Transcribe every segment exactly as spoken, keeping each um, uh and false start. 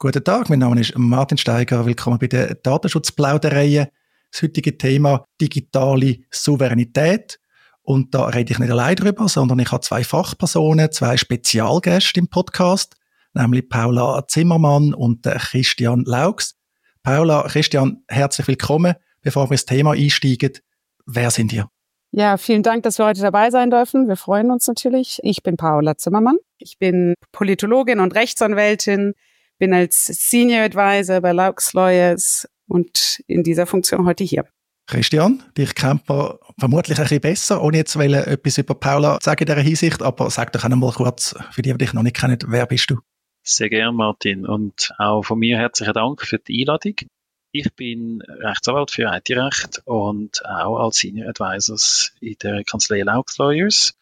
Guten Tag, mein Name ist Martin Steiger. Willkommen bei der Datenschutzplaudereien. Das heutige Thema digitale Souveränität. Und da rede ich nicht allein drüber, sondern ich habe zwei Fachpersonen, zwei Spezialgäste im Podcast, nämlich Paula Zimmermann und Christian Laux. Paula, Christian, herzlich willkommen. Bevor wir ins Thema einsteigen, wer sind ihr? Ja, vielen Dank, dass wir heute dabei sein dürfen. Wir freuen uns natürlich. Ich bin Paula Zimmermann. Ich bin Politologin und Rechtsanwältin, bin als Senior Advisor bei Laux Lawyers und in dieser Funktion heute hier. Christian, dich kennt man vermutlich ein bisschen besser, ohne jetzt etwas über Paula zu sagen in dieser Hinsicht, aber sag doch auch noch mal kurz, für die, die dich noch nicht kennen, wer bist du? Sehr gerne, Martin, und auch von mir herzlichen Dank für die Einladung. Ich bin Rechtsanwalt für I T-Recht und auch als Senior Advisors in der Kanzlei Laux Lawyers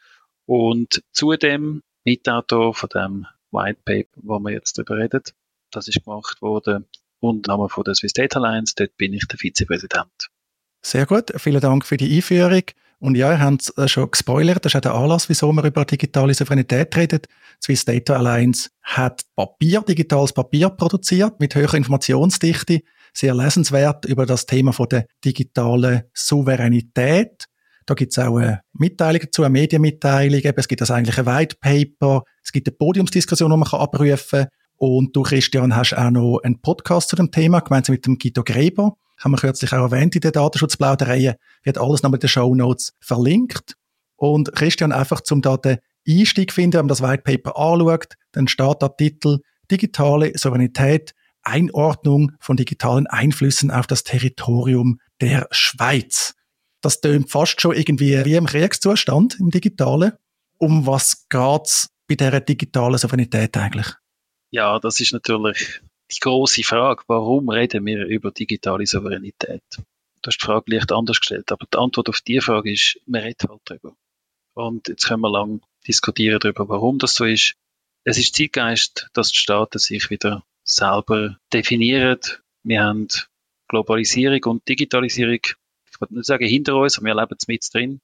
und zudem Mitautor von dem White Paper, wo wir jetzt darüber reden. Das ist gemacht worden unter Namen von der Swiss Data Alliance. Dort bin ich der Vizepräsident. Sehr gut, vielen Dank für die Einführung. Und ja, ihr habt es schon gespoilert, das ist auch der Anlass, wieso wir über digitale Souveränität reden. Die Swiss Data Alliance hat Papier, digitales Papier produziert mit hoher Informationsdichte, sehr lesenswert über das Thema von der digitalen Souveränität. Da gibt es auch eine Mitteilung dazu, eine Medienmitteilung. Es gibt also eigentlich ein White Paper, es gibt eine Podiumsdiskussion, die man abrufen kann. Und du, Christian, hast auch noch einen Podcast zu dem Thema, gemeinsam mit dem Guido Greber. Haben wir kürzlich auch erwähnt in der Datenschutzplaudereien. Wird alles noch mit den Shownotes verlinkt. Und Christian, einfach zum da den Einstieg finden, wenn man das White Paper anschaut, dann steht der Titel Digitale Souveränität, Einordnung von digitalen Einflüssen auf das Territorium der Schweiz. Das tönt fast schon irgendwie wie im Kriegszustand im Digitalen. Um was geht's bei dieser digitalen Souveränität eigentlich? Ja, das ist natürlich die grosse Frage. Warum reden wir über digitale Souveränität? Du hast die Frage leicht anders gestellt, aber die Antwort auf diese Frage ist, wir reden halt darüber. Und jetzt können wir lang diskutieren darüber, warum das so ist. Es ist Zeitgeist, dass die Staaten sich wieder selber definieren. Wir haben Globalisierung und Digitalisierung, ich würde nicht sagen hinter uns, aber wir leben es mit drin.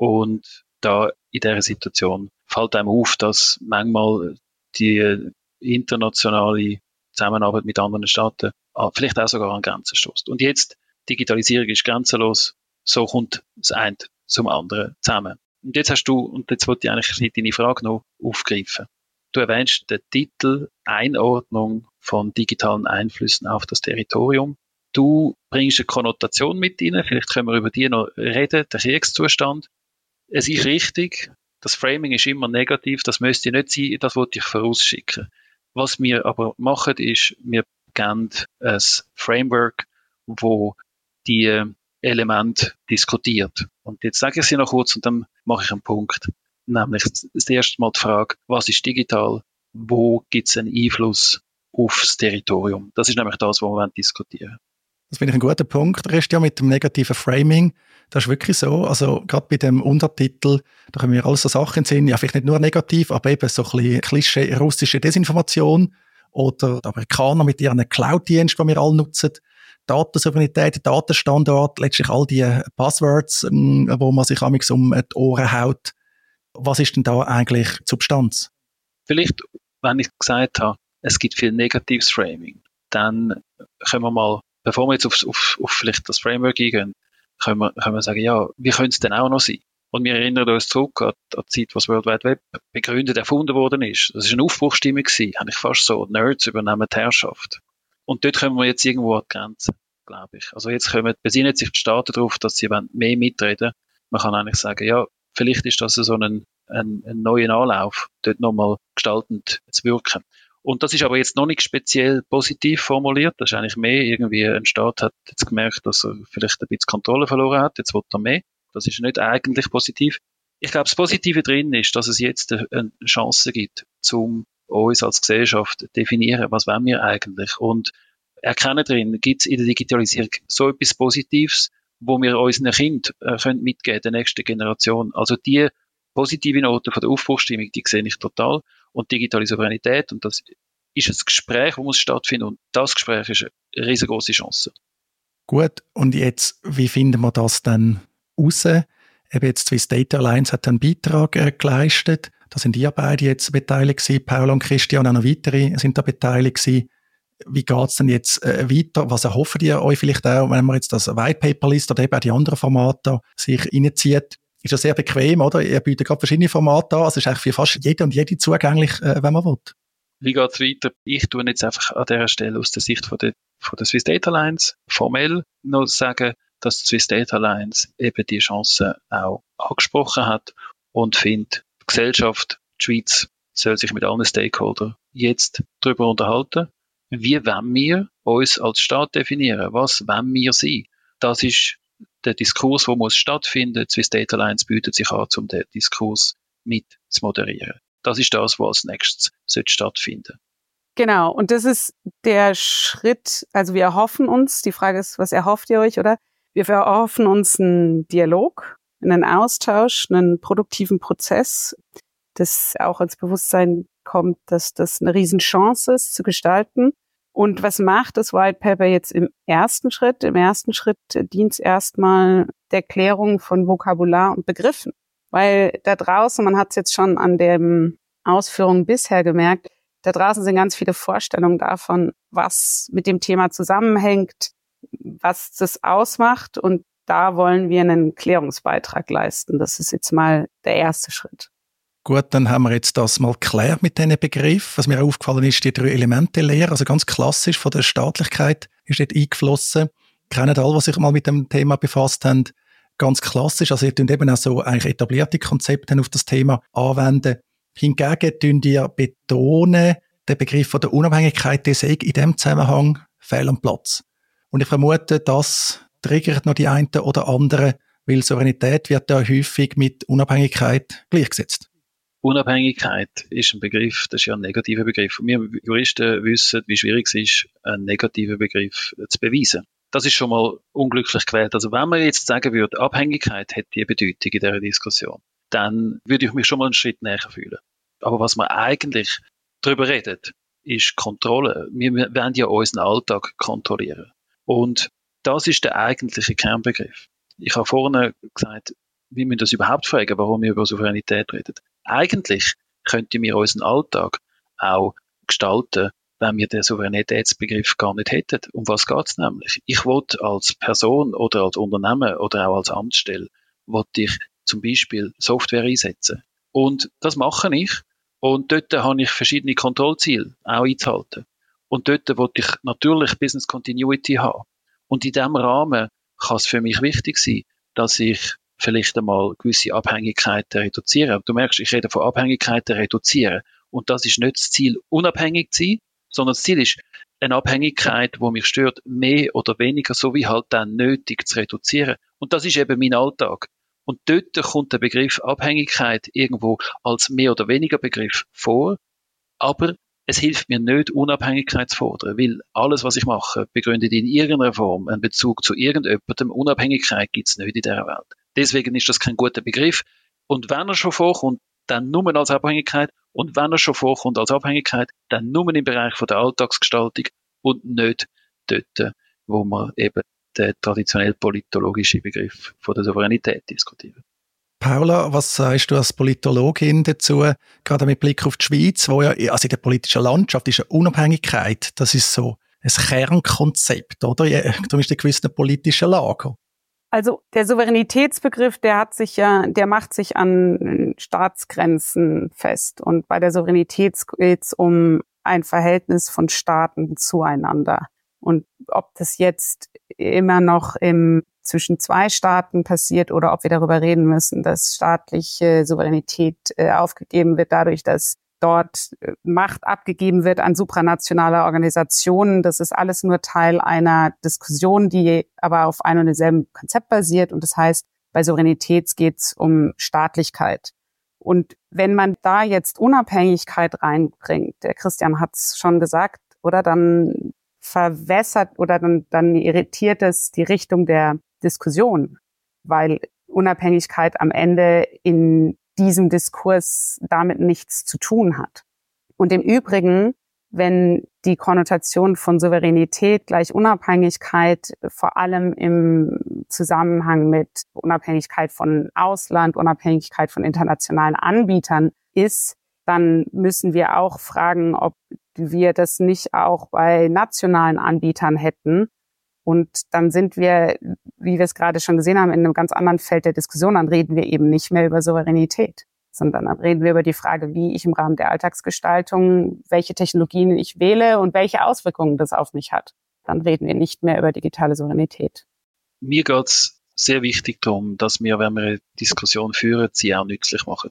Und da in dieser Situation fällt einem auf, dass manchmal die internationale Zusammenarbeit mit anderen Staaten vielleicht auch sogar an Grenzen stößt. Und jetzt, Digitalisierung ist grenzenlos, so kommt das eine zum anderen zusammen. Und jetzt hast du, und jetzt wollte ich eigentlich deine Frage noch aufgreifen. Du erwähnst den Titel Einordnung von digitalen Einflüssen auf das Territorium. Du bringst eine Konnotation mit rein, vielleicht können wir über die noch reden, der Kriegszustand. Es ist richtig, das Framing ist immer negativ, das müsste nicht sein, das wollte ich vorausschicken. Was wir aber machen, ist, wir geben ein Framework, wo die Elemente diskutiert. Und jetzt sage ich sie noch kurz und dann mache ich einen Punkt. Nämlich das erste Mal die Frage, was ist digital? Wo gibt es einen Einfluss aufs Territorium? Das ist nämlich das, was wir diskutieren. Das finde ich ein guter Punkt, Christian, mit dem negativen Framing. Das ist wirklich so. Also gerade bei dem Untertitel, da können wir alles so Sachen in den Sinn, ja vielleicht nicht nur negativ, aber eben so ein bisschen Klischee russische Desinformation oder die Amerikaner mit ihren Cloud-Diensten, die wir alle nutzen, Datensouveränität, Datenstandard, letztlich all die Buzzwords, wo man sich amigs um die Ohren haut. Was ist denn da eigentlich die Substanz? Vielleicht, wenn ich gesagt habe, es gibt viel negatives Framing, dann können wir mal, bevor wir jetzt auf, auf, auf vielleicht das Framework eingehen, können wir, können wir sagen, ja, wie könnte es denn auch noch sein? Und wir erinnern uns zurück an, an die Zeit, was World Wide Web begründet, erfunden worden ist. Das war eine Aufbruchstimmung gewesen, eigentlich fast so, Nerds übernehmen die Herrschaft. Und dort kommen wir jetzt irgendwo an die Grenze, glaube ich. Also jetzt kommen, besinnen sich die Staaten darauf, dass sie mehr mitreden. Man kann eigentlich sagen, ja, vielleicht ist das so ein, ein, ein neuer Anlauf, dort nochmal gestaltend zu wirken. Und das ist aber jetzt noch nicht speziell positiv formuliert. Das ist eigentlich mehr irgendwie, ein Staat hat jetzt gemerkt, dass er vielleicht ein bisschen Kontrolle verloren hat. Jetzt will er mehr. Das ist nicht eigentlich positiv. Ich glaube, das Positive drin ist, dass es jetzt eine Chance gibt, um uns als Gesellschaft zu definieren, was wollen wir eigentlich. Und erkennen drin, gibt es in der Digitalisierung so etwas Positives, wo wir unseren Kindern äh, können mitgeben, der nächsten Generation. Also die positive Note von der Aufbruchstimmung, die sehe ich total. Und digitale Souveränität, und das ist ein Gespräch, das muss stattfinden, und das Gespräch ist eine riesengroße Chance. Gut, und jetzt, wie finden wir das dann raus? Eben jetzt Swiss Data Alliance hat einen Beitrag äh, geleistet. Da sind ihr beide jetzt beteiligt gewesen, Paula und Christian, auch noch weitere sind da beteiligt gewesen. Wie geht's denn jetzt äh, weiter? Was erhofft ihr euch vielleicht auch, wenn man jetzt das White Paper liest oder eben auch die anderen Formate sich reinzieht? Ist ja sehr bequem, oder? Ihr bietet gerade verschiedene Formate an, also ist eigentlich für fast jede und jede zugänglich, äh, wenn man will. Wie geht's weiter? Ich tue jetzt einfach an dieser Stelle aus der Sicht von der, von der Swiss Data Alliance formell noch sagen, dass die Swiss Data Alliance eben die Chance auch angesprochen hat und findet, die Gesellschaft, die Schweiz, soll sich mit allen Stakeholdern jetzt darüber unterhalten, wie wollen wir uns als Staat definieren? Was wollen wir sein? Das ist der Diskurs, der muss stattfinden. Die Swiss Data Alliance bietet sich an, um den Diskurs mit zu moderieren. Das ist das, was als nächstes stattfinden sollte. Genau, und das ist der Schritt, also wir erhoffen uns, die Frage ist, was erhofft ihr euch, oder? Wir erhoffen uns einen Dialog, einen Austausch, einen produktiven Prozess, das auch ins Bewusstsein kommt, dass das eine Riesenchance ist, zu gestalten. Und was macht das White Paper jetzt im ersten Schritt? Im ersten Schritt dient es erstmal der Klärung von Vokabular und Begriffen. Weil da draußen, man hat es jetzt schon an den Ausführungen bisher gemerkt, da draußen sind ganz viele Vorstellungen davon, was mit dem Thema zusammenhängt, was das ausmacht. Und da wollen wir einen Klärungsbeitrag leisten. Das ist jetzt mal der erste Schritt. Gut, dann haben wir jetzt das mal geklärt mit diesen Begriffen. Was mir auch aufgefallen ist, die drei Elemente-Lehre, also ganz klassisch von der Staatlichkeit, ist dort eingeflossen. Kennen alle, was sich mal mit dem Thema befasst haben, ganz klassisch. Also ihr tun eben auch so eigentlich etablierte Konzepte auf das Thema anwenden. Hingegen tun ihr betonen, der Begriff von der Unabhängigkeit, der sei in diesem Zusammenhang fehl am Platz. Und ich vermute, das triggert noch die einen oder anderen, weil Souveränität wird ja häufig mit Unabhängigkeit gleichgesetzt. Unabhängigkeit ist ein Begriff, das ist ja ein negativer Begriff. Und wir Juristen wissen, wie schwierig es ist, einen negativen Begriff zu beweisen. Das ist schon mal unglücklich gewählt. Also wenn man jetzt sagen würde, Abhängigkeit hat die Bedeutung in dieser Diskussion, dann würde ich mich schon mal einen Schritt näher fühlen. Aber was man eigentlich darüber redet, ist Kontrolle. Wir wollen ja unseren Alltag kontrollieren. Und das ist der eigentliche Kernbegriff. Ich habe vorhin gesagt, wir müssen das überhaupt fragen, warum wir über Souveränität reden. Eigentlich könnten wir unseren Alltag auch gestalten, wenn wir den Souveränitätsbegriff gar nicht hätten. Um was geht es nämlich? Ich will als Person oder als Unternehmen oder auch als Amtsstelle, will ich zum Beispiel Software einsetzen. Und das mache ich. Und dort habe ich verschiedene Kontrollziele auch einzuhalten. Und dort will ich natürlich Business Continuity haben. Und in diesem Rahmen kann es für mich wichtig sein, dass ich vielleicht einmal gewisse Abhängigkeiten reduziere. Du merkst, ich rede von Abhängigkeiten reduzieren. Und das ist nicht das Ziel, unabhängig zu sein, sondern das Ziel ist, eine Abhängigkeit, die mich stört, mehr oder weniger, so wie halt dann nötig zu reduzieren. Und das ist eben mein Alltag. Und dort kommt der Begriff Abhängigkeit irgendwo als mehr oder weniger Begriff vor. Aber es hilft mir nicht, Unabhängigkeit zu fordern, weil alles, was ich mache, begründet in irgendeiner Form einen Bezug zu irgendjemandem. Unabhängigkeit gibt es nicht in dieser Welt. Deswegen ist das kein guter Begriff. Und wenn er schon vorkommt, dann nur als Abhängigkeit. Und wenn er schon vorkommt als Abhängigkeit, dann nur im Bereich von der Alltagsgestaltung und nicht dort, wo man eben den traditionell politologischen Begriff von der Souveränität diskutieren. Paula, was sagst du als Politologin dazu, gerade mit Blick auf die Schweiz, wo ja, also in der politischen Landschaft ist ja Unabhängigkeit, das ist so ein Kernkonzept, oder? Zumindest in gewissen politischen Lager. Also der Souveränitätsbegriff, der hat sich ja, der macht sich an Staatsgrenzen fest. Und bei der Souveränität geht es um ein Verhältnis von Staaten zueinander. Und ob das jetzt immer noch im, zwischen zwei Staaten passiert oder ob wir darüber reden müssen, dass staatliche Souveränität äh, aufgegeben wird dadurch, dass dort äh, Macht abgegeben wird an supranationale Organisationen. Das ist alles nur Teil einer Diskussion, die aber auf einem und demselben Konzept basiert. Und das heißt, bei Souveränität geht es um Staatlichkeit. Und wenn man da jetzt Unabhängigkeit reinbringt, der Christian hat es schon gesagt, oder dann verwässert oder dann, dann irritiert es die Richtung der Diskussion, weil Unabhängigkeit am Ende in diesem Diskurs damit nichts zu tun hat. Und im Übrigen, wenn die Konnotation von Souveränität gleich Unabhängigkeit vor allem im Zusammenhang mit Unabhängigkeit von Ausland, Unabhängigkeit von internationalen Anbietern ist, dann müssen wir auch fragen, ob wir das nicht auch bei nationalen Anbietern hätten. Und dann sind wir, wie wir es gerade schon gesehen haben, in einem ganz anderen Feld der Diskussion. Dann reden wir eben nicht mehr über Souveränität, sondern dann reden wir über die Frage, wie ich im Rahmen der Alltagsgestaltung, welche Technologien ich wähle und welche Auswirkungen das auf mich hat. Dann reden wir nicht mehr über digitale Souveränität. Mir geht es sehr wichtig darum, dass wir, wenn wir eine Diskussion führen, sie auch nützlich machen.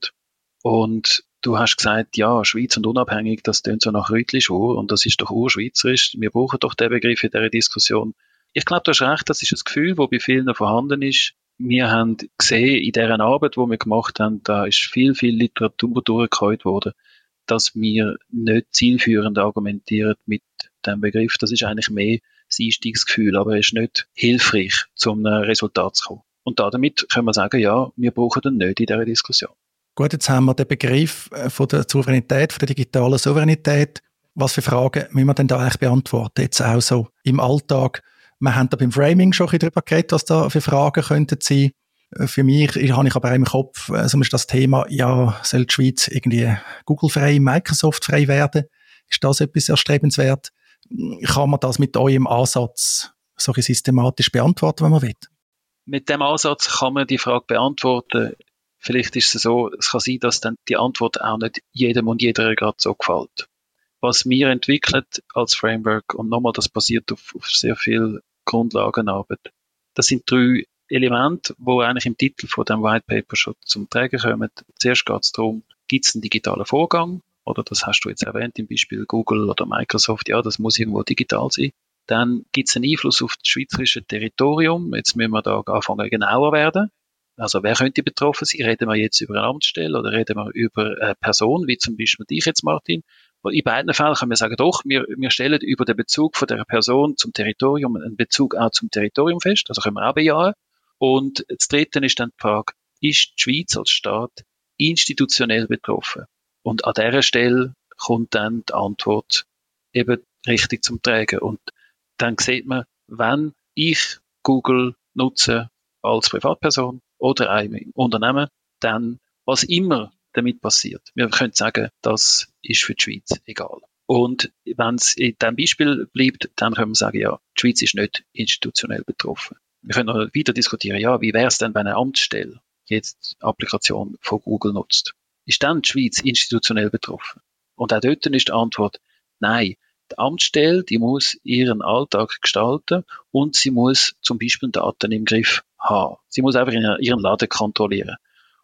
Und du hast gesagt, ja, Schweiz und unabhängig, das tönt so nach Rütli-Schwur und das ist doch urschweizerisch. Wir brauchen doch den Begriff in dieser Diskussion. Ich glaube, du hast recht, das ist ein Gefühl, das bei vielen vorhanden ist. Wir haben gesehen, in dieser Arbeit, die wir gemacht haben, da ist viel, viel Literatur durchgeholt worden, dass wir nicht zielführend argumentieren mit dem Begriff. Das ist eigentlich mehr das Einstiegsgefühl, aber es ist nicht hilfreich, zum Resultat zu kommen. Und damit können wir sagen, ja, wir brauchen den nicht in dieser Diskussion. Gut, jetzt haben wir den Begriff von der Souveränität, von der digitalen Souveränität. Was für Fragen müssen wir denn da eigentlich beantworten? Jetzt auch so im Alltag. Wir haben da beim Framing schon ein bisschen darüber geredet, was da für Fragen könnten sein. Für mich habe ich aber auch im Kopf äh, zum Beispiel das Thema, ja, soll die Schweiz irgendwie Google-frei, Microsoft-frei werden? Ist das etwas erstrebenswert? Kann man das mit eurem Ansatz so systematisch beantworten, wenn man will? Mit dem Ansatz kann man die Frage beantworten. Vielleicht ist es so, es kann sein, dass dann die Antwort auch nicht jedem und jeder gerade so gefällt. Was wir entwickeln als Framework, und nochmal, das basiert auf, auf sehr viel Grundlagenarbeit, das sind drei Elemente, die eigentlich im Titel von dem White Paper schon zum Tragen kommen. Zuerst geht es darum, gibt es einen digitalen Vorgang? Oder das hast du jetzt erwähnt, im Beispiel Google oder Microsoft, ja, das muss irgendwo digital sein. Dann gibt es einen Einfluss auf das schweizerische Territorium. Jetzt müssen wir da anfangen, genauer werden. Also wer könnte betroffen sein? Reden wir jetzt über eine Amtsstelle oder reden wir über eine Person, wie zum Beispiel dich jetzt, Martin? In beiden Fällen können wir sagen, doch, wir, wir stellen über den Bezug von der Person zum Territorium einen Bezug auch zum Territorium fest. Also können wir auch bejahen. Und das Dritte ist dann die Frage, ist die Schweiz als Staat institutionell betroffen? Und an dieser Stelle kommt dann die Antwort eben richtig zum Tragen. Und dann sieht man, wenn ich Google nutze als Privatperson oder ein Unternehmen, dann was immer damit passiert. Wir können sagen, das ist für die Schweiz egal. Und wenn es in diesem Beispiel bleibt, dann können wir sagen, ja, die Schweiz ist nicht institutionell betroffen. Wir können noch weiter diskutieren, ja, wie wäre es denn, wenn eine Amtsstelle jetzt die Applikation von Google nutzt? Ist dann die Schweiz institutionell betroffen? Und auch dort ist die Antwort, nein. Die Amtsstelle, die muss ihren Alltag gestalten und sie muss zum Beispiel Daten im Griff haben. Sie muss einfach ihren Laden kontrollieren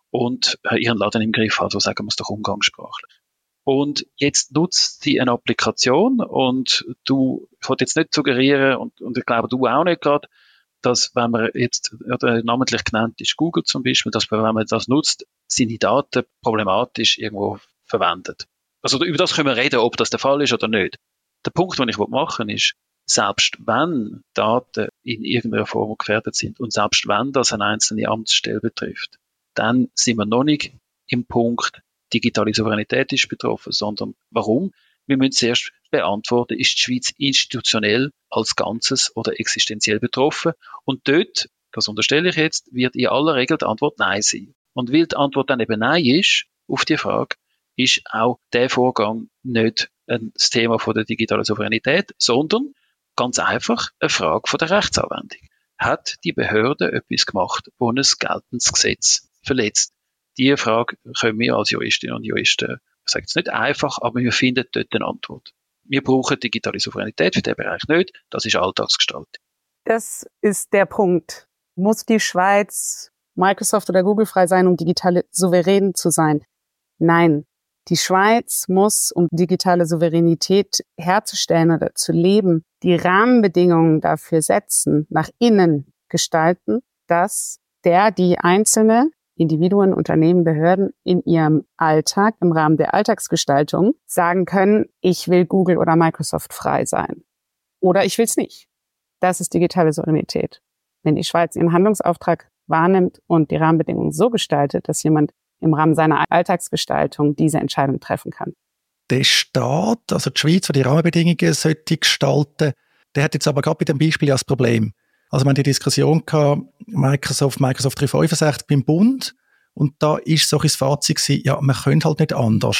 und ihren Laden im Griff haben, so sagen wir es doch umgangssprachlich. Und jetzt nutzt sie eine Applikation und du, ich wollte jetzt nicht suggerieren und, und ich glaube du auch nicht gerade, dass wenn man jetzt, oder namentlich genannt ist Google zum Beispiel, dass man, wenn man das nutzt, seine Daten problematisch irgendwo verwendet. Also über das können wir reden, ob das der Fall ist oder nicht. Der Punkt, den ich machen will, ist, selbst wenn Daten in irgendeiner Form gefährdet sind und selbst wenn das eine einzelne Amtsstelle betrifft, dann sind wir noch nicht im Punkt, digitale Souveränität ist betroffen, sondern warum? Wir müssen zuerst beantworten, ist die Schweiz institutionell als Ganzes oder existenziell betroffen? Und dort, das unterstelle ich jetzt, wird in aller Regel die Antwort Nein sein. Und weil die Antwort dann eben Nein ist, auf die Frage, ist auch der Vorgang nicht ein Thema von der digitalen Souveränität, sondern ganz einfach eine Frage von der Rechtsanwendung. Hat die Behörde etwas gemacht, wo ein geltendes Gesetz verletzt? Diese Frage können wir als Juristinnen und Juristen, ich sage jetzt nicht einfach, aber wir finden dort eine Antwort. Wir brauchen digitale Souveränität für diesen Bereich nicht, das ist Alltagsgestaltung. Das ist der Punkt. Muss die Schweiz Microsoft oder Google frei sein, um digital souverän zu sein? Nein. Die Schweiz muss, um digitale Souveränität herzustellen oder zu leben, die Rahmenbedingungen dafür setzen, nach innen gestalten, dass der, die einzelne Individuen, Unternehmen, Behörden in ihrem Alltag, im Rahmen der Alltagsgestaltung, sagen können, ich will Google oder Microsoft frei sein. Oder ich will es nicht. Das ist digitale Souveränität. Wenn die Schweiz ihren Handlungsauftrag wahrnimmt und die Rahmenbedingungen so gestaltet, dass jemand im Rahmen seiner Alltagsgestaltung diese Entscheidung treffen kann. Der Staat, also die Schweiz, die die Rahmenbedingungen sollte gestalten, der hat jetzt aber gerade bei dem Beispiel ja das Problem. Also wir haben die Diskussion gehabt, Microsoft, Microsoft dreihundertfünfundsechzig beim Bund, und da ist so ein Fazit gewesen, ja, man könnte halt nicht anders.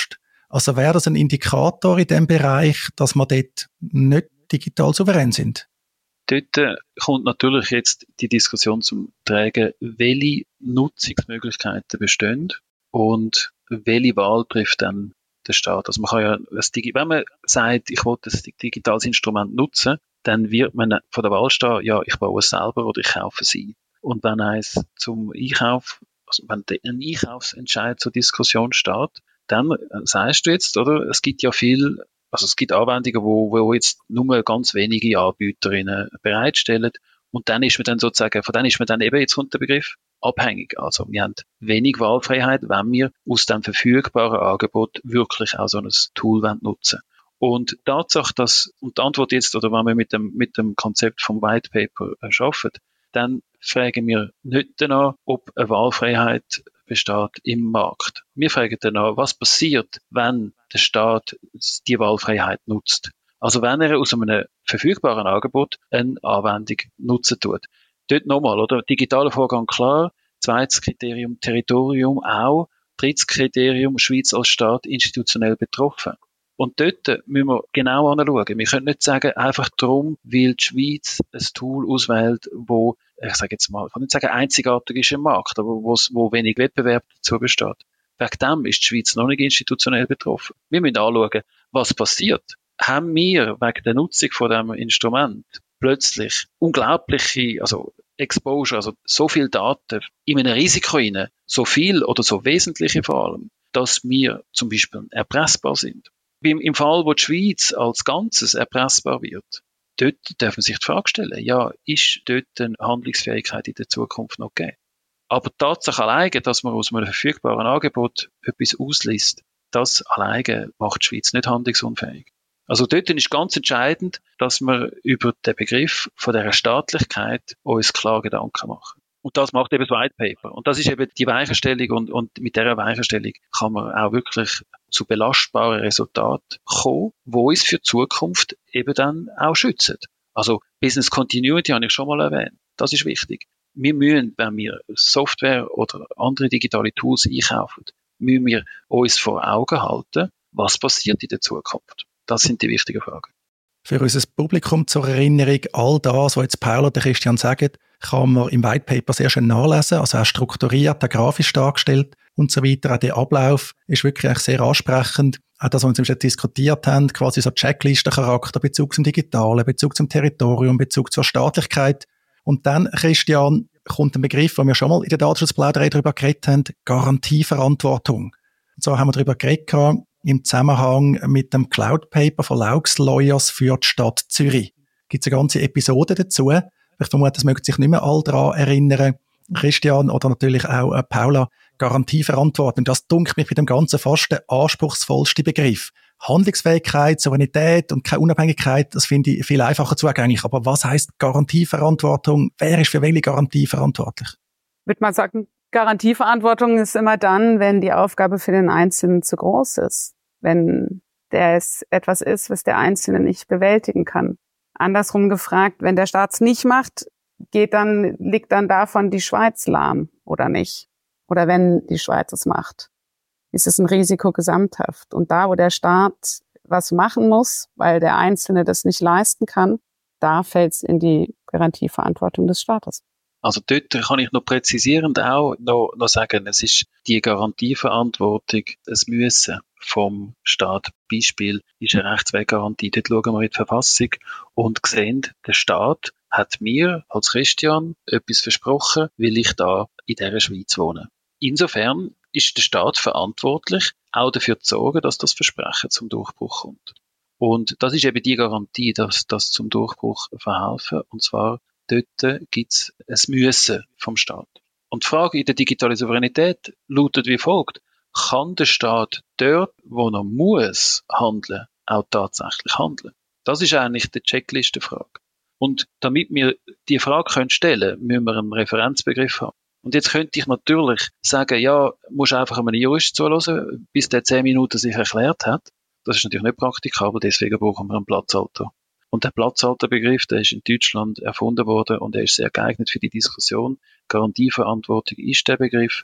Also wäre das ein Indikator in dem Bereich, dass wir dort nicht digital souverän sind? Dort kommt natürlich jetzt die Diskussion zum Tragen, welche Nutzungsmöglichkeiten bestehen und welche Wahl trifft dann der Staat. Also man kann ja, wenn man sagt, ich will das digitales Instrument nutzen, dann wird man vor der Wahl stehen, ja, ich baue es selber oder ich kaufe es ein. Und wenn eins zum Einkauf, also wenn ein Einkaufsentscheid zur Diskussion steht, dann sagst du jetzt, oder, es gibt ja viel, also es gibt Anwendungen, wo, wo jetzt nur ganz wenige Anbieterinnen bereitstellen. Und dann ist man dann sozusagen, von dann ist man dann eben, jetzt kommt der Begriff, abhängig. Also wir haben wenig Wahlfreiheit, wenn wir aus dem verfügbaren Angebot wirklich auch so ein Tool nutzen wollen. Und die Tatsache, dass, und die Antwort jetzt, oder wenn wir mit dem, mit dem Konzept vom White Paper arbeiten, dann fragen wir nicht danach, ob eine Wahlfreiheit besteht im Markt. Wir fragen danach, was passiert, wenn der Staat die Wahlfreiheit nutzt. Also wenn er aus einem verfügbaren Angebot eine Anwendung nutzen tut. Dort nochmal, oder? Digitaler Vorgang klar. Zweites Kriterium Territorium auch. Drittes Kriterium Schweiz als Staat institutionell betroffen. Und dort müssen wir genau anschauen. Wir können nicht sagen, einfach darum, weil die Schweiz ein Tool auswählt, wo, ich sage jetzt mal, ich kann nicht sagen, einzigartig ist im Markt, aber wo, wo wenig Wettbewerb dazu besteht. Wegen dem ist die Schweiz noch nicht institutionell betroffen. Wir müssen anschauen, was passiert. Haben wir wegen der Nutzung von diesem Instrument plötzlich unglaubliche, also Exposure, also so viel Daten in einem Risiko rein, so viel oder so wesentliche vor allem, dass wir zum Beispiel erpressbar sind. Im Fall, wo die Schweiz als Ganzes erpressbar wird, dort darf man sich die Frage stellen, ja, ist dort eine Handlungsfähigkeit in der Zukunft noch gegeben? Aber die Tatsache alleine, dass man aus einem verfügbaren Angebot etwas ausliest, das alleine macht die Schweiz nicht handlungsunfähig. Also dort ist ganz entscheidend, dass wir über den Begriff von dieser Staatlichkeit uns klar Gedanken machen. Und das macht eben das White Paper. Und das ist eben die Weichenstellung und, und mit dieser Weichenstellung kann man auch wirklich zu belastbaren Resultaten kommen, die uns für die Zukunft eben dann auch schützen. Also Business Continuity habe ich schon mal erwähnt. Das ist wichtig. Wir müssen, wenn wir Software oder andere digitale Tools einkaufen, müssen wir uns vor Augen halten, was passiert in der Zukunft. Das sind die wichtigen Fragen. Für unser Publikum zur Erinnerung, all das, was jetzt Paul oder Christian sagen, kann man im White Paper sehr schön nachlesen, also auch strukturiert, auch grafisch dargestellt und so weiter. Auch der Ablauf ist wirklich sehr ansprechend. Auch das, was wir jetzt diskutiert haben, quasi so Checklistencharakter, Bezug zum Digitalen, Bezug zum Territorium, Bezug zur Staatlichkeit. Und dann, Christian, kommt ein Begriff, den wir schon mal in der Datenschutzplauderei darüber geredet haben, Garantieverantwortung. Und so haben wir darüber geredet im Zusammenhang mit dem Cloud Paper von Laux Lawyers für die Stadt Zürich. Gibt es eine ganze Episode dazu. Ich vermute, das mögen sich nicht mehr alle daran erinnern. Christian oder natürlich auch äh, Paula, Garantieverantwortung. Das dunkelt mich bei dem Ganzen fast der anspruchsvollste Begriff. Handlungsfähigkeit, Souveränität und keine Unabhängigkeit, das finde ich viel einfacher zugänglich. Aber was heisst Garantieverantwortung? Wer ist für welche Garantie verantwortlich? Ich würde mal sagen, Garantieverantwortung ist immer dann, wenn die Aufgabe für den Einzelnen zu groß ist. Wenn der es etwas ist, was der Einzelne nicht bewältigen kann. Andersrum gefragt, wenn der Staat es nicht macht, geht dann, liegt dann davon die Schweiz lahm oder nicht? Oder wenn die Schweiz es macht, ist es ein Risiko gesamthaft. Und da, wo der Staat was machen muss, weil der Einzelne das nicht leisten kann, da fällt es in die Garantieverantwortung des Staates. Also dort kann ich noch präzisierend auch noch, noch sagen, es ist die Garantieverantwortung, das Müssen vom Staat. Beispiel ist eine Rechtsweggarantie. Dort schauen wir in die Verfassung und sehen, der Staat hat mir als Christian etwas versprochen, weil ich da in dieser Schweiz wohne. Insofern ist der Staat verantwortlich, auch dafür zu sorgen, dass das Versprechen zum Durchbruch kommt. Und das ist eben die Garantie, dass das zum Durchbruch verhelfen. Und zwar dort gibt es ein Müssen vom Staat. Und die Frage in der digitalen Souveränität lautet wie folgt. Kann der Staat dort, wo er muss handeln, auch tatsächlich handeln? Das ist eigentlich die Checklistenfrage. Und damit wir die Frage können stellen, müssen wir einen Referenzbegriff haben. Und jetzt könnte ich natürlich sagen, ja, musst einfach einem Jurist zuhören, bis der zehn Minuten sich erklärt hat. Das ist natürlich nicht praktikabel, deswegen brauchen wir einen Platzhalter. Und der Platzhalterbegriff, der ist in Deutschland erfunden worden und er ist sehr geeignet für die Diskussion. Garantieverantwortung ist der Begriff.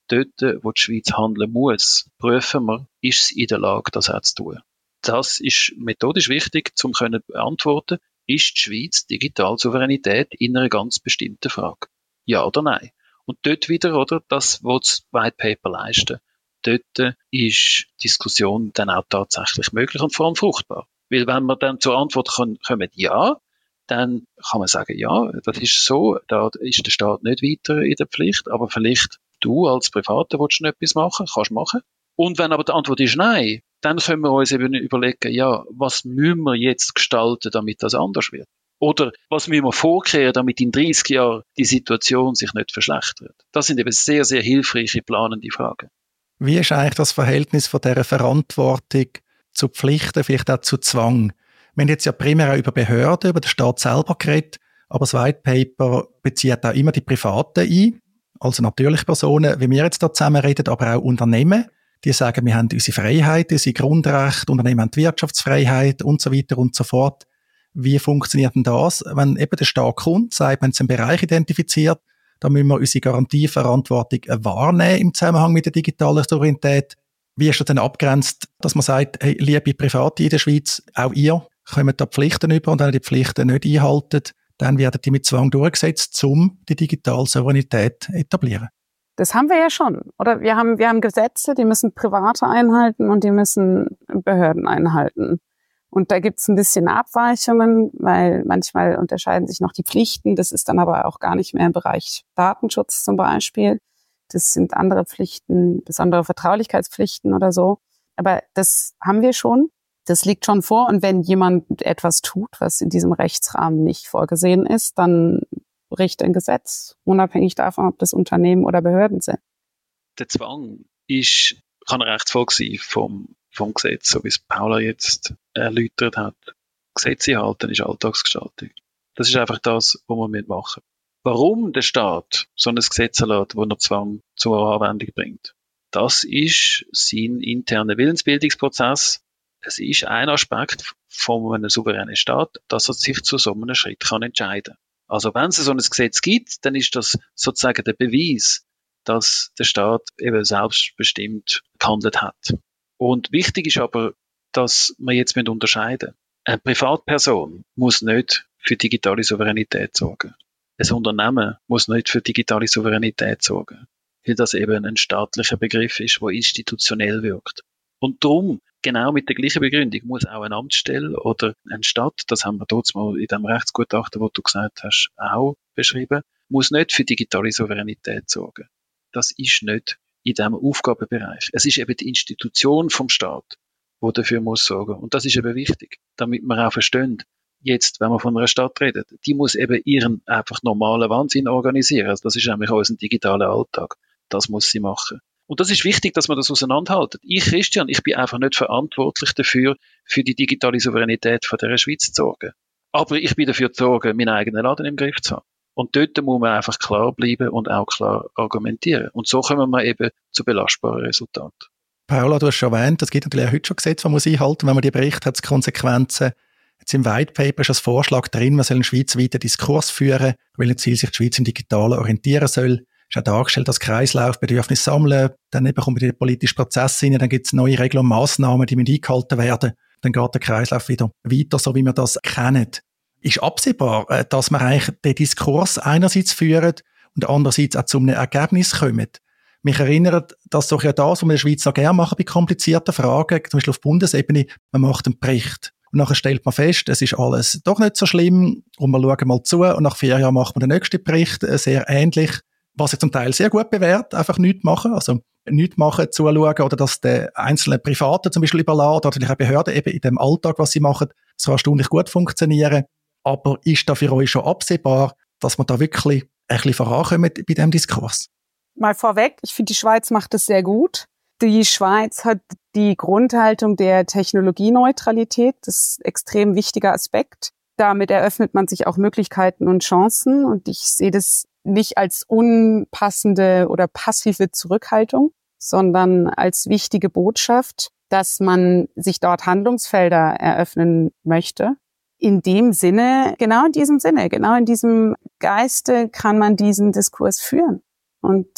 dort, wo die Schweiz handeln muss, prüfen wir, ist sie in der Lage, das auch zu tun. Das ist methodisch wichtig, um zu beantworten, ist die Schweiz Digitalsouveränität in einer ganz bestimmten Frage? Ja oder nein? Und dort wieder, oder, das, was das White Paper leisten, dort ist Diskussion dann auch tatsächlich möglich und vor allem fruchtbar. Weil wenn wir dann zur Antwort kommen, ja, dann kann man sagen, ja, das ist so, da ist der Staat nicht weiter in der Pflicht, aber vielleicht du als Privater willst du etwas machen, kannst machen. Und wenn aber die Antwort ist nein, dann können wir uns eben überlegen, ja, was müssen wir jetzt gestalten, damit das anders wird? Oder was müssen wir vorkehren, damit in dreißig Jahren die Situation sich nicht verschlechtert? Das sind eben sehr, sehr hilfreiche, planende Fragen. Wie ist eigentlich das Verhältnis von dieser Verantwortung zu Pflichten, vielleicht auch zu Zwang? Wir haben jetzt ja primär auch über Behörden, über den Staat selber geredet, aber das White Paper bezieht auch immer die Privaten ein, also natürlich Personen, wie wir jetzt hier zusammen reden, aber auch Unternehmen. Die sagen, wir haben unsere Freiheit, unsere Grundrechte, Unternehmen haben die Wirtschaftsfreiheit und so weiter und so fort. Wie funktioniert denn das, wenn eben der Staat kommt, sagt, wir haben einen Bereich identifiziert, da müssen wir unsere Garantieverantwortung wahrnehmen im Zusammenhang mit der digitalen Souveränität. Wie ist das denn abgrenzt, dass man sagt, hey, liebe Private in der Schweiz, auch ihr kommt da Pflichten über und wenn ihr die Pflichten nicht einhaltet, dann werden die mit Zwang durchgesetzt, um die digitale Souveränität zu etablieren. Das haben wir ja schon, oder? Wir haben, wir haben Gesetze, die müssen Private einhalten und die müssen Behörden einhalten. Und da gibt's ein bisschen Abweichungen, weil manchmal unterscheiden sich noch die Pflichten. Das ist dann aber auch gar nicht mehr im Bereich Datenschutz zum Beispiel. Das sind andere Pflichten, besondere Vertraulichkeitspflichten oder so. Aber das haben wir schon. Das liegt schon vor. Und wenn jemand etwas tut, was in diesem Rechtsrahmen nicht vorgesehen ist, dann bricht ein Gesetz, unabhängig davon, ob das Unternehmen oder Behörden sind. Der Zwang ist, kann eine Rechtsfolge sein vom, vom Gesetz, so wie es Paula jetzt erläutert hat. Gesetze halten ist Alltagsgestaltung. Das ist einfach das, was wir machen müssen. Warum der Staat so ein Gesetz erlässt, wo er Zwang zur Anwendung bringt, das ist sein interner Willensbildungsprozess. Es ist ein Aspekt von einem souveränen Staat, dass er sich zu so einem Schritt kann entscheiden kann. Also wenn es so ein Gesetz gibt, dann ist das sozusagen der Beweis, dass der Staat eben selbstbestimmt gehandelt hat. Und wichtig ist aber, dass wir jetzt unterscheiden müssen. Eine Privatperson muss nicht für digitale Souveränität sorgen. Ein Unternehmen muss nicht für digitale Souveränität sorgen, weil das eben ein staatlicher Begriff ist, der institutionell wirkt. Und darum, genau mit der gleichen Begründung, muss auch eine Amtsstelle oder eine Stadt, das haben wir dort mal in dem Rechtsgutachten, wo du gesagt hast, auch beschrieben, muss nicht für digitale Souveränität sorgen. Das ist nicht in diesem Aufgabenbereich. Es ist eben die Institution vom Staat, die dafür muss sorgen. Und das ist eben wichtig, damit wir auch verstehen, jetzt, wenn wir von einer Stadt reden, die muss eben ihren einfach normalen Wahnsinn organisieren. Also das ist nämlich unser digitaler Alltag. Das muss sie machen. Und das ist wichtig, dass man das auseinanderhalten. Ich, Christian, ich bin einfach nicht verantwortlich dafür, für die digitale Souveränität von der Schweiz zu sorgen. Aber ich bin dafür zu sorgen, meinen eigenen Laden im Griff zu haben. Und dort muss man einfach klar bleiben und auch klar argumentieren. Und so kommen wir eben zu belastbaren Resultaten. Paula, du hast schon erwähnt, es gibt natürlich auch heute schon Gesetze, die man muss einhalten. Wenn man die bricht, hat es Konsequenzen. Jetzt im White Paper ist das Vorschlag drin, man soll einen schweizweiten Diskurs führen, welches Ziel sich die Schweiz im Digitalen orientieren soll. Es ist auch dargestellt, dass Kreislaufbedürfnis sammeln, dann eben kommt in den politischen Prozess rein, dann gibt es neue Regeln und Massnahmen, die müssen eingehalten werden. Dann geht der Kreislauf wieder weiter, so wie wir das kennen. Ist absehbar, dass man eigentlich den Diskurs einerseits führt und andererseits auch zu einem Ergebnis kommt. Mich erinnert, dass doch ja das, was wir in der Schweiz noch gerne machen bei komplizierten Fragen, zum Beispiel auf Bundesebene, man macht einen Bericht. Und nachher stellt man fest, es ist alles doch nicht so schlimm und wir schauen mal zu und nach vier Jahren macht man den nächsten Bericht sehr ähnlich. Was sich zum Teil sehr gut bewährt, einfach nichts machen, also nichts machen, zuschauen oder dass der einzelne Privaten zum Beispiel überladen oder vielleicht auch Behörden eben in dem Alltag, was sie machen, so erstaunlich gut funktionieren. Aber ist da für euch schon absehbar, dass man da wirklich ein bisschen vorankommt bei diesem Diskurs? Mal vorweg, ich finde, die Schweiz macht das sehr gut. Die Schweiz hat die Grundhaltung der Technologieneutralität, das ist ein extrem wichtiger Aspekt. Damit eröffnet man sich auch Möglichkeiten und Chancen und ich sehe das nicht als unpassende oder passive Zurückhaltung, sondern als wichtige Botschaft, dass man sich dort Handlungsfelder eröffnen möchte. In dem Sinne, genau in diesem Sinne, genau in diesem Geiste kann man diesen Diskurs führen. Und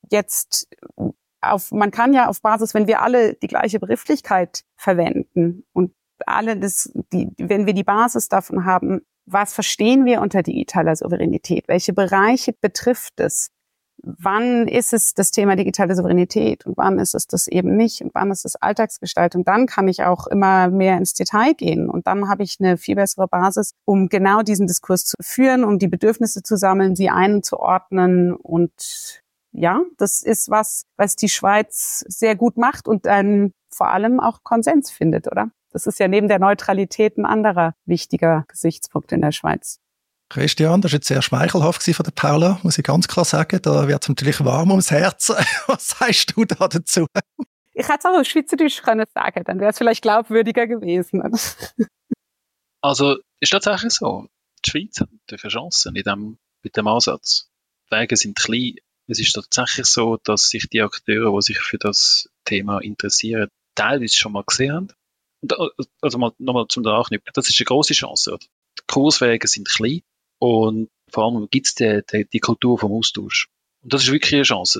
jetzt auf, man kann ja auf Basis, wenn wir alle die gleiche Begrifflichkeit verwenden und alle das, die, wenn wir die Basis davon haben, was verstehen wir unter digitaler Souveränität? Welche Bereiche betrifft es? Wann ist es das Thema digitale Souveränität und wann ist es das eben nicht und wann ist es Alltagsgestaltung? Dann kann ich auch immer mehr ins Detail gehen und dann habe ich eine viel bessere Basis, um genau diesen Diskurs zu führen, um die Bedürfnisse zu sammeln, sie einzuordnen und ja, das ist was, was die Schweiz sehr gut macht und dann vor allem auch Konsens findet, oder? Das ist ja neben der Neutralität ein anderer wichtiger Gesichtspunkt in der Schweiz. Christian, das war jetzt sehr schmeichelhaft von der Paula, muss ich ganz klar sagen. Da wird es natürlich warm ums Herz. Was sagst du da dazu? Ich hätte es auch auf Schweizerdeutsch können sagen, dann wäre es vielleicht glaubwürdiger gewesen. Also, ist tatsächlich so. Die Schweiz hat natürlich eine Chance in dem, mit dem Ansatz. Die Wege sind klein. Es ist tatsächlich so, dass sich die Akteure, die sich für das Thema interessieren, teilweise schon mal gesehen haben. Und, also mal, nochmal zum Nachknüpfen. Das ist eine grosse Chance. Oder? Die Kurswege sind klein. Und vor allem gibt es die, die, die Kultur vom Austausch. Und das ist wirklich eine Chance.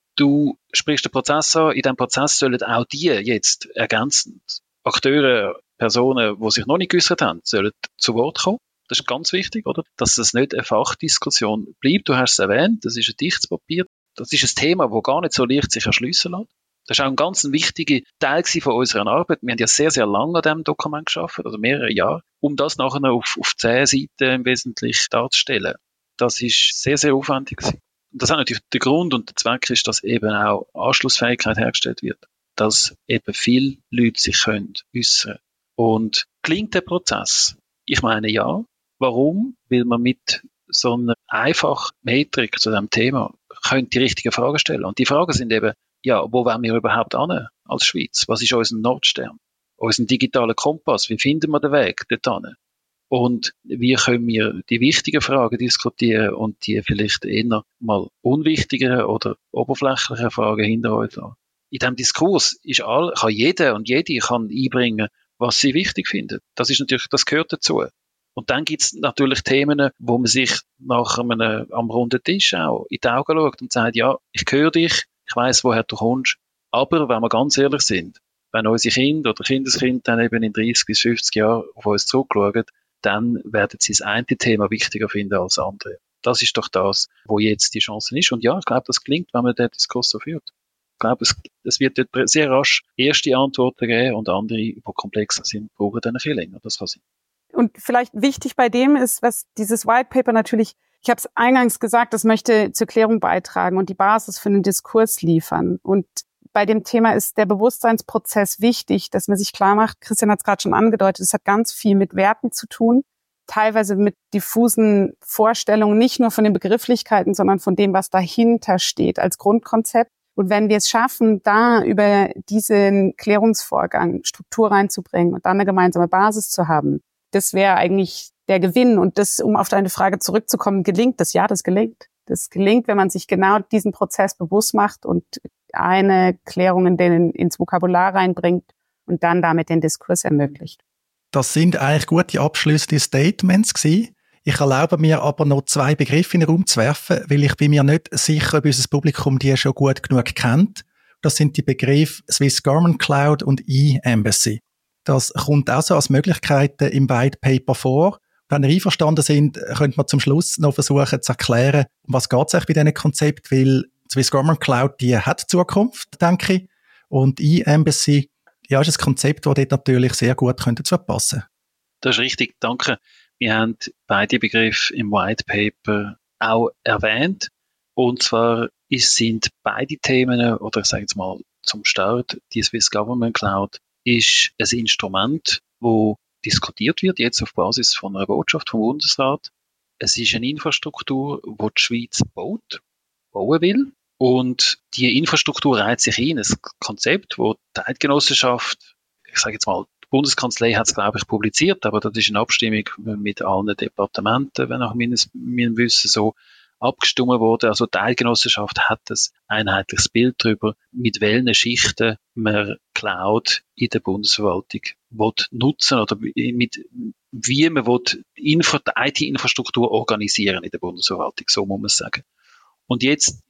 Du sprichst den Prozess an, in diesem Prozess sollen auch die jetzt ergänzend Akteure, Personen, die sich noch nicht geäussert haben, sollen zu Wort kommen. Das ist ganz wichtig, oder? Dass es nicht eine Fachdiskussion bleibt. Du hast es erwähnt, das ist ein dichtes Papier. Das ist ein Thema, das gar nicht so leicht sich erschliessen lässt. Das ist auch ein ganz wichtiger Teil von unserer Arbeit. Wir haben ja sehr, sehr lange an diesem Dokument gearbeitet, also mehrere Jahre, um das nachher auf, auf zehn Seiten im Wesentlichen darzustellen. Das ist sehr, sehr aufwendig gewesen. Und das hat natürlich der Grund und der Zweck ist, dass eben auch Anschlussfähigkeit hergestellt wird. Dass eben viele Leute sich können äußern. Und gelingt der Prozess? Ich meine ja. Warum? Weil man mit so einer einfachen Metrik zu diesem Thema könnte die richtigen Fragen stellen. Und die Fragen sind eben, ja, wo wollen wir überhaupt hin als Schweiz? Was ist unser Nordstern? Unser digitaler Kompass? Wie finden wir den Weg dorthin? Und wie können wir die wichtigen Fragen diskutieren und die vielleicht eher mal unwichtigeren oder oberflächlichen Fragen hinter uns lassen? In diesem Diskurs ist all, kann jeder und jede kann einbringen, was sie wichtig findet. Das ist natürlich, das gehört dazu. Und dann gibt es natürlich Themen, wo man sich nach einem, am runden Tisch auch in die Augen schaut und sagt, ja, ich höre dich, ich weiss, woher du kommst. Aber wenn wir ganz ehrlich sind, wenn unsere Kinder oder Kindeskinder dann eben in dreißig bis fünfzig Jahren auf uns zurückschauen, dann werden sie das eine Thema wichtiger finden als das andere. Das ist doch das, wo jetzt die Chance ist. Und ja, ich glaube, das gelingt, wenn man den Diskurs so führt. Ich glaube, es, es wird dort sehr rasch erste Antworten geben und andere, die komplexer sind, brauchen dann ein bisschen länger. Das kann sein. Und vielleicht wichtig bei dem ist, was dieses White Paper natürlich, ich habe es eingangs gesagt, das möchte zur Klärung beitragen und die Basis für einen Diskurs liefern. Und bei dem Thema ist der Bewusstseinsprozess wichtig, dass man sich klar macht, Christian hat es gerade schon angedeutet, es hat ganz viel mit Werten zu tun, teilweise mit diffusen Vorstellungen, nicht nur von den Begrifflichkeiten, sondern von dem, was dahinter steht als Grundkonzept. Und wenn wir es schaffen, da über diesen Klärungsvorgang Struktur reinzubringen und dann eine gemeinsame Basis zu haben, das wäre eigentlich der Gewinn. Und das, um auf deine Frage zurückzukommen, gelingt das? Ja, das gelingt. Das gelingt, wenn man sich genau diesen Prozess bewusst macht und eine Klärung in den, ins Vokabular reinbringt und dann damit den Diskurs ermöglicht. Das sind eigentlich gute abschließende Statements gewesen. Ich erlaube mir aber noch zwei Begriffe in den Raum zu werfen, weil ich bin mir nicht sicher, ob unser Publikum die schon gut genug kennt. Das sind die Begriffe Swiss Government Cloud und E-Embassy. Das kommt auch so als Möglichkeiten im White Paper vor. Wenn ihr einverstanden sind, könnte man zum Schluss noch versuchen zu erklären, um was geht es eigentlich bei diesem Konzept, weil die Swiss Government Cloud, die hat Zukunft, denke ich. Und E-Embassy, ja, ist ein Konzept, das dort natürlich sehr gut dazu passen könnte. Das ist richtig, danke. Wir haben beide Begriffe im White Paper auch erwähnt. Und zwar sind beide Themen, oder ich sage jetzt mal zum Start, die Swiss Government Cloud ist ein Instrument, das diskutiert wird, jetzt auf Basis von einer Botschaft vom Bundesrat. Es ist eine Infrastruktur, die die Schweiz baut, bauen will. Und die Infrastruktur reiht sich in ein Konzept, wo die Eidgenossenschaft, ich sage jetzt mal, die Bundeskanzlei hat es, glaube ich, publiziert, aber das ist in Abstimmung mit allen Departementen, wenn nach meinem, meinem Wissen so abgestimmt wurde. Also die Eidgenossenschaft hat ein einheitliches Bild darüber, mit welchen Schichten man Cloud in der Bundesverwaltung will nutzen oder mit, wie man will die I T-Infrastruktur organisieren in der Bundesverwaltung, so muss man sagen. Und jetzt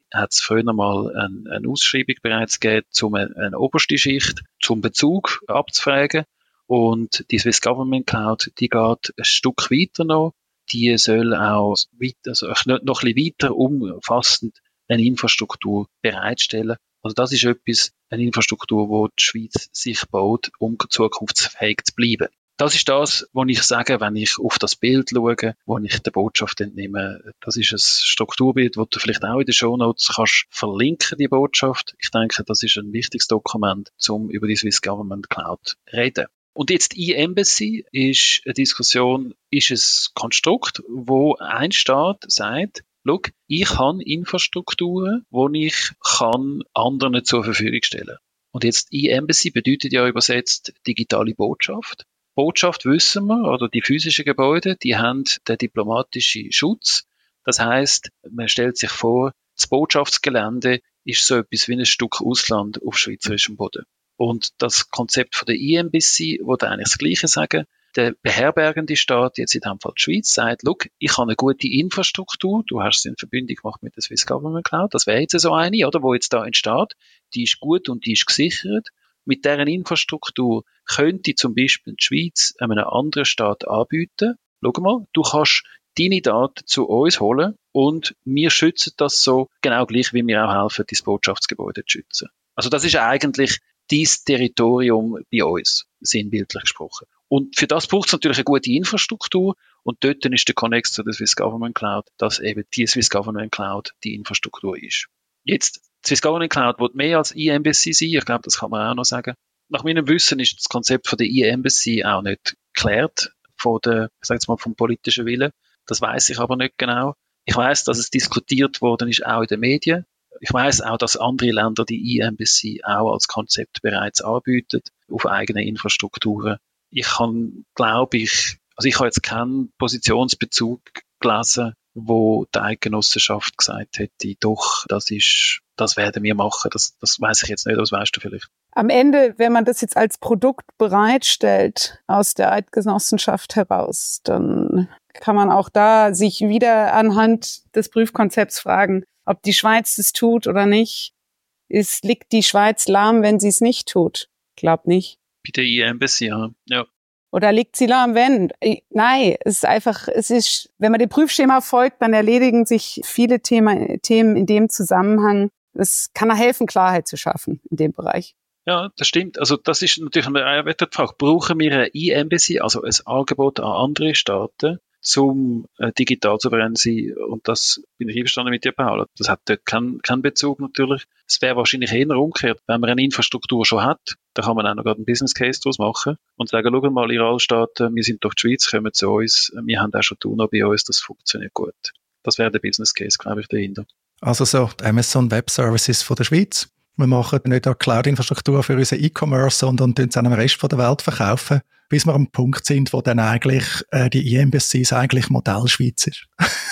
hat es früher mal eine, eine Ausschreibung bereits gegeben, um eine, eine oberste Schicht zum Bezug abzufragen. Und die Swiss Government Cloud, die geht ein Stück weiter noch. Die soll auch weiter, also noch ein bisschen weiter umfassend eine Infrastruktur bereitstellen. Also das ist etwas, eine Infrastruktur, wo die Schweiz sich baut, um zukunftsfähig zu bleiben. Das ist das, was ich sage, wenn ich auf das Bild schaue, wo ich der Botschaft entnehme. Das ist ein Strukturbild, das du vielleicht auch in den Shownotes kannst verlinken, die Botschaft. Ich denke, das ist ein wichtiges Dokument, um über die Swiss Government Cloud zu reden. Und jetzt E-Embassy ist eine Diskussion, ist ein Konstrukt, wo ein Staat sagt, schau, ich habe Infrastrukturen, die ich kann anderen zur Verfügung stellen kann. Und jetzt E-Embassy bedeutet ja übersetzt digitale Botschaft. Botschaft wissen wir, oder die physischen Gebäude, die haben den diplomatischen Schutz. Das heisst, man stellt sich vor, das Botschaftsgelände ist so etwas wie ein Stück Ausland auf schweizerischem Boden. Und das Konzept von der E-Embassy, wo da eigentlich das Gleiche sagen, der beherbergende Staat, jetzt in diesem Fall die Schweiz, sagt, schau, ich habe eine gute Infrastruktur, du hast es in Verbindung gemacht mit der Swiss Government Cloud, das wäre jetzt so eine, oder, wo jetzt da entsteht, die ist gut und die ist gesichert. Mit deren Infrastruktur könnte zum Beispiel die Schweiz einem anderen Staat anbieten, schau mal, du kannst deine Daten zu uns holen und wir schützen das so, genau gleich, wie wir auch helfen, dein Botschaftsgebäude zu schützen. Also das ist eigentlich dein Territorium bei uns, sinnbildlich gesprochen. Und für das braucht es natürlich eine gute Infrastruktur und dort ist der Connex zu der Swiss Government Cloud, dass eben die Swiss Government Cloud die Infrastruktur ist. Jetzt, die Swiss Government Cloud wird mehr als E-Embassy sein, ich glaube, das kann man auch noch sagen. Nach meinem Wissen ist das Konzept von der E-Embassy auch nicht geklärt, von der, ich sage jetzt mal, vom politischen Willen. Das weiß ich aber nicht genau. Ich weiß, dass es diskutiert worden ist, auch in den Medien. Ich weiß auch, dass andere Länder die E-Embassy auch als Konzept bereits anbieten, auf eigene Infrastrukturen. Ich kann, glaube ich, also ich habe jetzt keinen Positionsbezug gelesen, wo die Eidgenossenschaft gesagt hätte, doch, das ist, das werden wir machen. Das, das weiß ich jetzt nicht, das weißt du vielleicht. Am Ende, wenn man das jetzt als Produkt bereitstellt aus der Eidgenossenschaft heraus, dann kann man auch da sich wieder anhand des Prüfkonzepts fragen, ob die Schweiz das tut oder nicht. Ist, liegt die Schweiz lahm, wenn sie es nicht tut? Ich glaube nicht. Bei der E-Embassy, ja. ja. Oder liegt sie lahm, wenn? Nein, es ist einfach, es ist, wenn man dem Prüfschema folgt, dann erledigen sich viele Thema, Themen in dem Zusammenhang. Es kann helfen, Klarheit zu schaffen in dem Bereich. Ja, das stimmt. Also das ist natürlich eine weitere Frage. Brauchen wir eine E-Embassy, also ein Angebot an andere Staaten, zum äh, digital souverän sein? Und das bin ich einverstanden mit dir, Paula. Das hat dort keinen kein Bezug natürlich. Es wäre wahrscheinlich eher umgekehrt. Wenn man eine Infrastruktur schon hat, dann kann man auch noch gerade einen Business Case daraus machen und sagen, schau mal, ihr alle Staaten, wir sind doch die Schweiz, kommen zu uns, wir haben auch schon die UNO bei uns, das funktioniert gut. Das wäre der Business Case, glaube ich, dahinter. Also so, die Amazon Web Services von der Schweiz. Wir machen nicht eine Cloud-Infrastruktur für unseren E-Commerce, sondern uns an den Rest der Welt verkaufen, bis wir am Punkt sind, wo dann eigentlich äh, die E-Embassies eigentlich Modell Schweiz ist.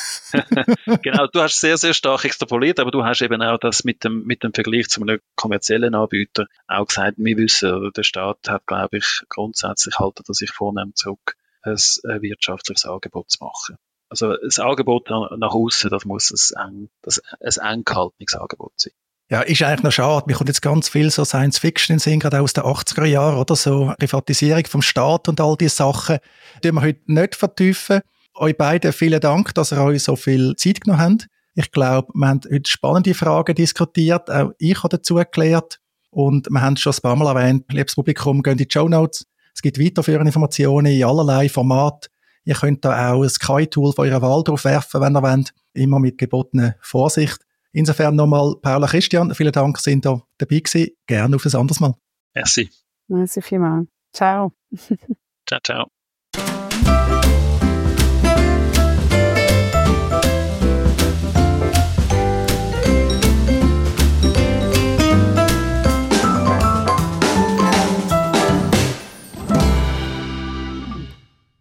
Genau, du hast sehr, sehr stark extrapoliert, aber du hast eben auch das mit dem, mit dem Vergleich zu einem kommerziellen Anbieter auch gesagt, wir wissen, der Staat hat, glaube ich, grundsätzlich halten er sich vornehm zurück, ein wirtschaftliches Angebot zu machen. Also das Angebot nach außen, das muss ein, eng, das, ein eng gehaltenes Angebot sein. Ja, ist eigentlich noch schade. Mir kommt jetzt ganz viel so Science-Fiction in den Sinn, gerade aus den achtziger Jahren, oder so Privatisierung vom Staat und all diese Sachen, die wir heute nicht vertiefen. Euch beiden vielen Dank, dass ihr euch so viel Zeit genommen habt. Ich glaube, wir haben heute spannende Fragen diskutiert, auch ich habe dazu gelernt und wir haben es schon ein paar Mal erwähnt, liebes Publikum, geht in die Shownotes. Es gibt weiterführende Informationen in allerlei Formaten. Ihr könnt da auch ein K I-Tool von eurer Wahl drauf werfen, wenn ihr wollt, immer mit gebotener Vorsicht. Insofern nochmal, Paula, Christian, vielen Dank, sind da dabei gewesen. Gerne auf ein anderes Mal. Merci. Merci vielmals. Ciao. Ciao, ciao.